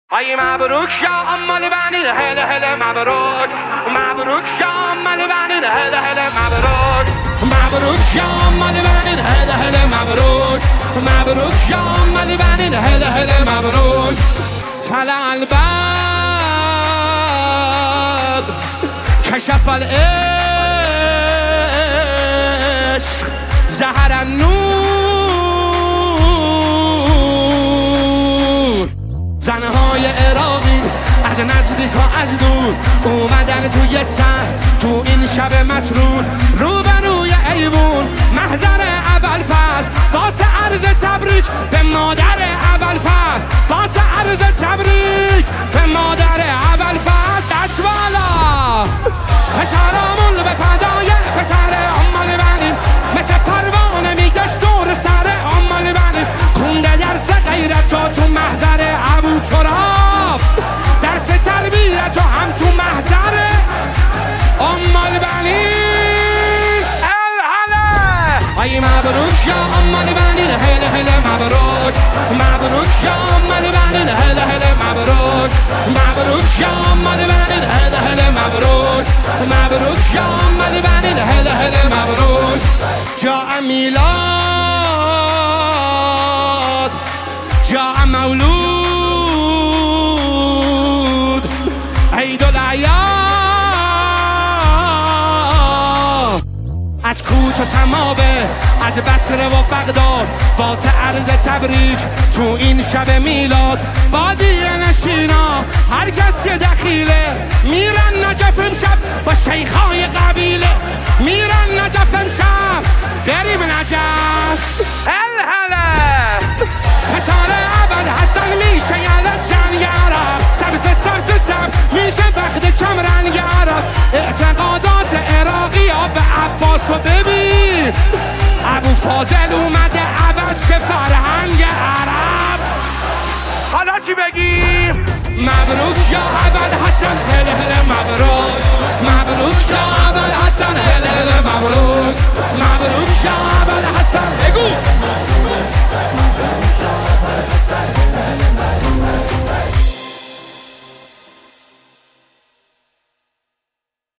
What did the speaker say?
های مبروک یا عمال بنین هله هله مبروک مبروک یا عمال بنین هله هله مبروک مبروک یا عمال بنین هله هله مبروک مبروک یا عمال بنین هله هله مبروک طلع البدر کشف العشق ظهر النور زنهای عراقی از نزدیک و از دور اومدن توی سر تو این شب مسرور روبروی ایوون محضر ابوالفضل واسه عرض تبریک به مادر ابوالفضل واسه عرض تبریک به مادر ابوالفضل دست بالا پسرامون به فدای پسر عمال بنین مثل پروانه میگشت دور سر عمال بنین خونده درس غیرت تو محضر ابو تراب درس تربیت هم تو محضر عمال بنین ای مبروک یا عمال بنین هله هله مبروک مبروک یا عمال بنین هله هله مبروک مبروک یا عمال بنین هله هله مبروک مبروک یا عمال بنین هله هله مبروک جاء میلاد جاء مولود عید الاعیاد از کوت و سماوه از بصره و بغداد واسه عرض تبریک تو این شب میلاد بادیه نشینا هر کس که دخیله میرن نجف امشب با شیخای قبیله میرن نجف امشب بریم نجف هله پسر ابوالحسن میشه یلد جنگ عرب سبز میشه بخت کم رنگ عرب اعتقادات عراقی ها به عباس و ببین ابو فاضل اومده عوض شه فرهنگ عرب حالا چی بگیم؟ مبروک یا ابوالحسن هله هله مبروک مبروک یا ابوالحسن هله هله مبروک مبروک یا ابوالحسن بگو